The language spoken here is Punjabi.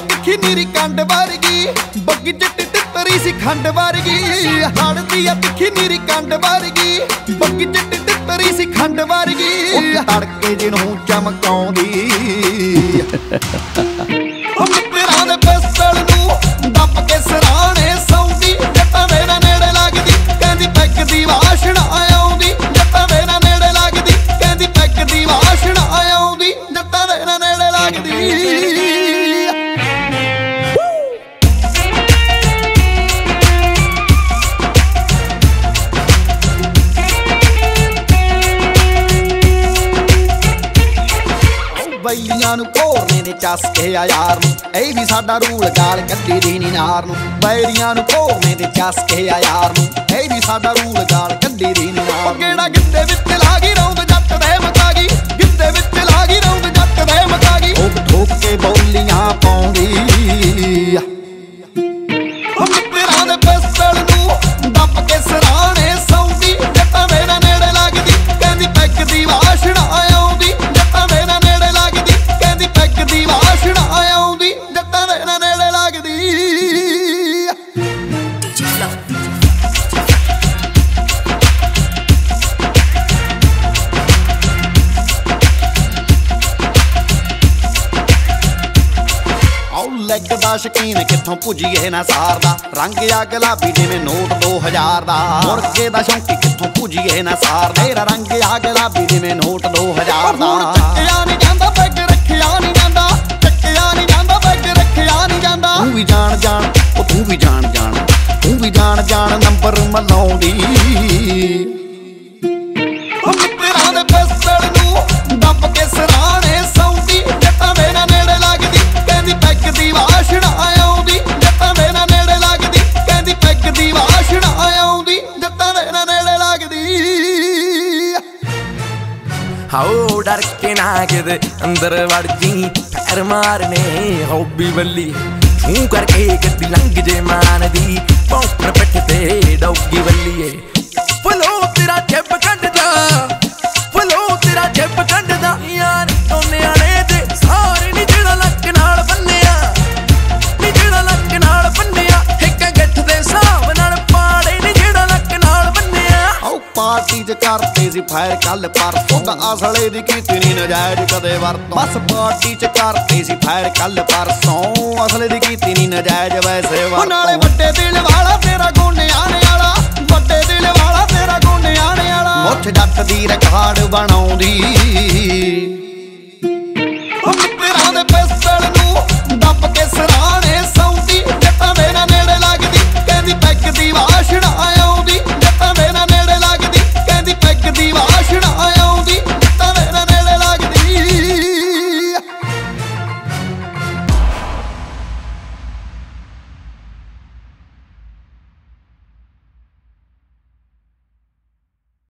ਤਿੱਖੀ ਨੀਰੀ ਕੰਡ ਵਰਗੀ, ਬੱਗੀ ਚਿੱਟੀ ਤਿੱਤਰੀ ਸੀ ਖੰਡ ਵਰਗੀ। ਹੜਦੀ ਆ ਤਿੱਖੀ ਨੀਰੀ ਕੰਡ ਵਰਗੀ, ਬੱਗੀ ਚਿੱਟੀ ਤਿੱਤਰੀ ਸੀ ਖੰਡ ਵਰਗੀ। ਤੜਕੇ ਜਿਹਨੂੰ ਚਮਕਾਉਂਦੀ ਮਿੱਤਰਾਂ ਦੇ ਪਿਸਤਲ ਨੂੰ ਦੱਬ ਕੇ ਸਰਾਣੇ ਸੌਂਦੀ। ਜੱਟਾਂ ਦੇ ਨਾ ਨੇੜੇ ਲੱਗਦੀ, ਕਹਿੰਦੀ ਪੈਗ ਦੀ ਵਾਸ਼ਨਾ ਆਉਂਦੀ। ਜੱਟਾਂ ਦੇ ਨਾ ਨੇੜੇ ਲੱਗਦੀ, ਕਹਿੰਦੀ ਪੈਗ ਦੀ ਵਾਸ਼ਨਾ ਆਉਂਦੀ। ਜੱਟਾਂ ਦੇ ਨਾ ਨੇੜੇ ਲੱਗਦੀ। ਬੈਲੀਆਂ ਨੂੰ ਘੋਰਨੇ ਨੇ ਚਸਕੇ ਆ ਯਾਰ ਨੂੰ, ਇਹ ਵੀ ਸਾਡਾ ਰੂਲ ਗਾਲ ਕੱਢੀ ਦੀ ਨੀ ਨਾਰ ਨੂੰ। ਬੈਲੀਆਂ ਨੂੰ ਘੋਰਨੇ ਦੇ ਚਸਕੇ ਆ ਯਾਰ ਨੂੰ, ਇਹ ਵੀ ਸਾਡਾ ਰੂਲ ਗਾਲ ਕੱਢੀ ਦੀ ਨੀ ਨਾਰ ਨੂੰ। ਕਿਹੜਾ ਗਿੱਧੇ ਵਿੱਚ ਲਾ ਗਈ ਰੌਂਦ ਜੱਟ ਦੇ ਮਕਾ ਗਈ, ਗਿੱਧੇ ਵਿੱਚ ਲਾ ਗਈ ਰੌਂਦ ਜੱਟ ਦੇ ਮਕਾ ਗਈ। ਠੋਕ ਠੋਕ ਕੇ ਬੋਲੀਆਂ ਪਾਉਂਦੀ ਮਿੱਤਰਾਂ ਦੇ ਪਿਸਤਲ ਨੂੰ ਦੱਬ ਕੇ ਸਰਾਣੇ ਸੌਂਦੀ। ਜੱਟਾਂ ਦੇ ਨਾ ਨੇੜੇ ਲੱਗਦੀ, ਕਹਿੰਦੀ ਪੈਗ ਦੀ ਵਾਸ਼ਨਾ ਆਉਂਦੀ। ਜੱਟਾਂ ਦੇ ਨਾ ਨੇੜੇ ਲੱਗਦੀ, ਕਹਿੰਦੀ ਪੈਗ ਦੀ ਵਾਸ਼ਨਾ ਆਉਂਦੀ। ਜੱਟਾਂ ਦੇ ਨਾ ਨੇੜੇ ਲੱਗਦੀ। ਲੈਗ ਦਾ ਸ਼ਕੀਨ ਕਿੱਥੋਂ ਪੁੱਜੀਏ ਨਾ ਸਾਰਦਾ, ਰੰਗ ਆ ਗੁਲਾਬੀ ਜਿਵੇਂ ਨੋਟ 2000 ਦਾ। ਮੁਰਗੇ ਦਾ ਸ਼ੌਂਕੀ ਕਿੱਥੋਂ ਪੁੱਜੀਏ ਨਾ ਸਾਰਦਾ, ਤੇਰਾ ਰੰਗ ਆ ਗੁਲਾਬੀ ਜਿਵੇਂ ਨੋਟ 2000 ਦਾ। ਚੱਕਿਆ ਨੀ ਜਾਂਦਾ ਪੈਗ ਰੱਖਿਆ ਨੀ ਜਾਂਦਾ, ਚੱਕਿਆ ਨੀ ਜਾਂਦਾ ਪੈਗ ਰੱਖਿਆ ਨੀ ਜਾਂਦਾ। ਤੂੰ ਵੀ ਜਾਣ ਜਾਣ ਉਹ ਤੂੰ ਵੀ ਜਾਣ ਜਾਣ, ਤੂੰ ਵੀ ਜਾਣ ਜਾਣ ਨੰਬਰ ਮਲਾਉਂਦੀ। ਮਿੱਤਰਾਂ ਦੇ ਪਿਸਤਲ ਨੂੰ ਦੱਬ ਕੇ ਸਰਾਣੇ ਸੌਂਦੀ। ਜੱਟਾਂ ਦੇ ਨਾ ਨੇੜੇ ਲੱਗਦੀ, ਕਹਿੰਦੀ ਪੈਗ ਦੀ ਵਾਸ਼ਨਾ ਆਉਂਦੀ। ਜੱਟਾਂ ਦੇ ਨਾ ਨੇੜੇ ਲੱਗਦੀ, ਕਹਿੰਦੀ ਪੈਗ ਦੀ ਵਾਸ਼ਨਾ ਆਉਂਦੀ। ਜੱਟਾਂ ਦੇ ਨਾ ਨੇੜੇ ਲੱਗਦੀ। ਹਾਓ ਡਰ ਕੇ ਨਾ ਕਿਤੇ ਅੰਦਰ ਵੜ ਜੀ, ਪੈਰ ਮਾਰਨੇ ਹੌਬੀ ਬੱਲੀ। ਤੂੰ ਕਰਕੇ ਗੱਡੀ ਲੰਘ ਜੇ ਮਾਨ ਦੀ, ਪੌਂਕਣ ਪਿੱਠ ਤੇ ਡੌਗੀ ਬੱਲੀਏ। ਫਲੋ ਤੇਰਾ ਜੱਬ ਕੱਢਦਾ, ਫਲੋ ਤੇਰਾ ਜੱਬ ਕੱਢਦਾ ਯਾਰ। ਸੋਨਿਆਣੇ ਦੇ ਸਾਰੇ ਨੀ ਜਿਹੜਾ ਲੱਕ ਨਾਲ ਬੰਨਿਆ, ਨੀ ਜਿਹੜਾ ਲੱਕ ਨਾਲ ਬੰਨਿਆ। ਇੱਕ ਗੱਠ ਦੇ ਹਿਸਾਬ ਨਾਲ ਪਾੜੇ ਨੀ ਜਿਹੜਾ ਲੱਕ ਨਾਲ ਬੰਨਿਆ। ਆਓ ਪਾਰਟੀ ਚ ਕਰਤੇ ਸੀ ਫਾਇਰ ਕੱਲ ਪਰਸੋਂ, ਤਾਂ ਅਸਲੇ ਦੀ ਕੀਤੀ ਨੀ ਨਜਾਇਜ਼ ਕਦੇ ਵਰਤੋਂ। ਬਸ ਪਾਰਟੀ ਚ ਕਰਤੇ ਸੀ ਫਾਇਰ ਕੱਲ ਪਰਸੋਂ, ਅਸਲੇ ਦੀ ਕੀਤੀ ਨੀ ਨਜਾਇਜ਼ ਵੈਸੇ ਵਰਤੋਂ। ਨਾਲੇ ਵੱਡੇ ਦਿਲ ਵਾਲਾ ਤੇਰਾ ਗੋਨਿਆਣੇ ਵਾਲਾ, ਵੱਡੇ ਦਿਲ ਵਾਲਾ ਤੇਰਾ ਗੋਨਿਆਣੇ ਵਾਲਾ। ਮੁੱਛ ਜੱਟ ਦੀ ਰਿਕਾਰਡ ਬਣਾਉਂਦੀ।